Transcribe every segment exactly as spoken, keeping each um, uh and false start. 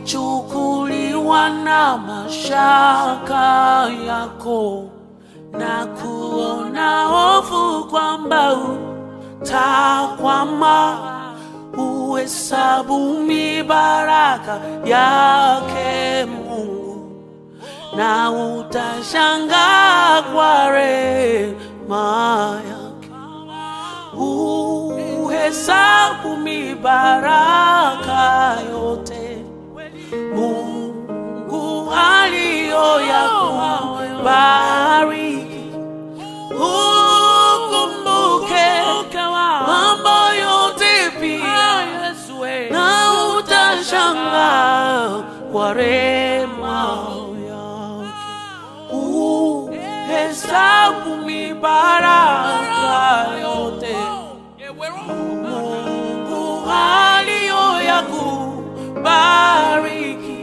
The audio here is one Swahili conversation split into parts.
kuchukuliwa na mashaka yako na kuona hofu kwamba utakwama. Uhesabu mibaraka yake Mungu na utashangaa kwa rehema yake. Uhesabu mibaraka yote Mungu aliyoyakubariki. Ukumbuke mambo yote pia na utashangaa kwa rehema yake. Uhesabu mibaraka yote Mungu aliyoyakubariki.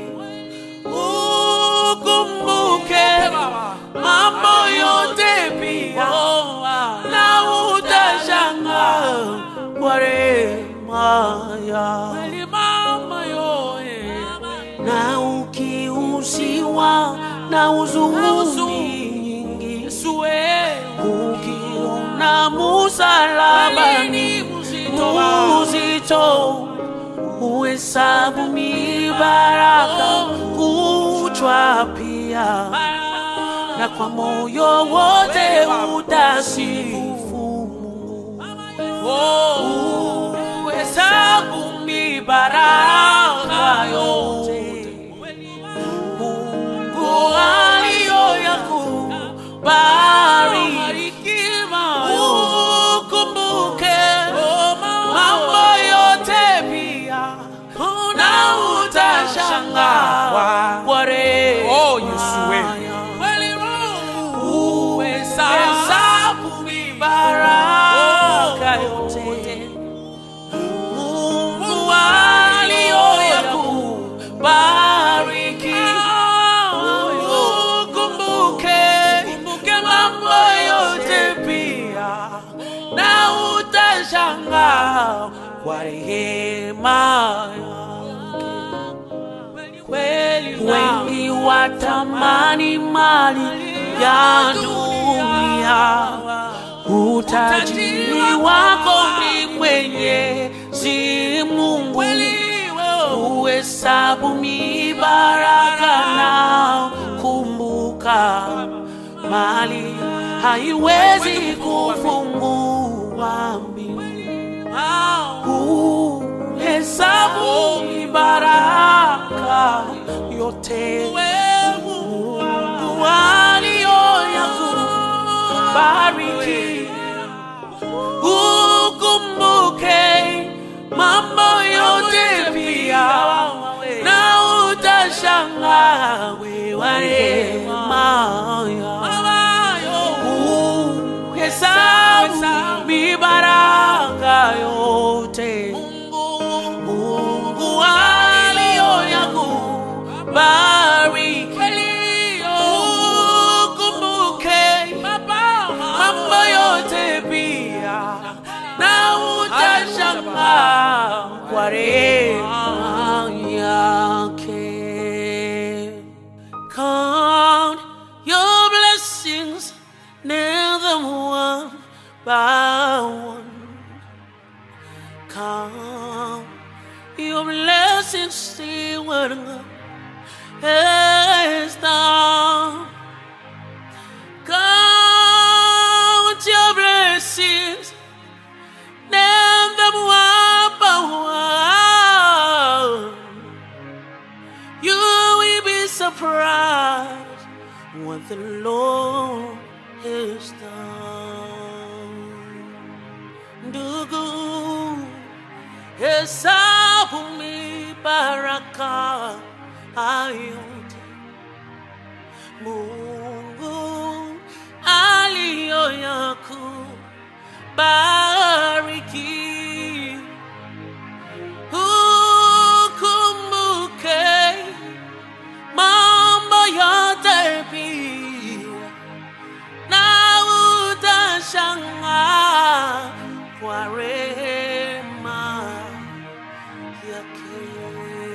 Ukumbuke mambo yote pia na utashangaa kwa rehema yake. Na ukiuziwa na huzuni nyingi, ukiona msalabani mzito, uhesabu mibaraka kuchwa pia, na kwa moyo wote utasifu Mungu. Uhesabu mibaraka yote Mungu aliyoyakubariki. Ukumbuke mambo yote pia na utashangaa kwa rehema yake. Uhesabu mibaraka yote Mungu aliyoyakubariki. Ukumbuke mambo yote pia na utashangaa kwa rehema yake. Wengi watamani mali ya dunia, utajiri wako ni Mwenyezi Mungu. Uhesabu mibaraka na kumbuka, mali haiwezi kufungua mbingu. Uhesabu mibaraka yote Mungu aliyoyakubariki. Ukumbuke mambo yote pia na utashangaa kwa rehema yake. Uhesabu mibaraka yote Mungu aliyoyakubariki. Ukumbuke mambo yote pia na utashangaa kwa rehema yake. Count your blessings, name them one by one. Count your blessings, see what God has done. Count your blessings, name them one by one. You will be surprised what the Lord has done. Ndugu, hesabu mibaraka yote Mungu aliyoyakubariki. Ukumbuke mambo yote pia na utashangaa kwa rehema yake.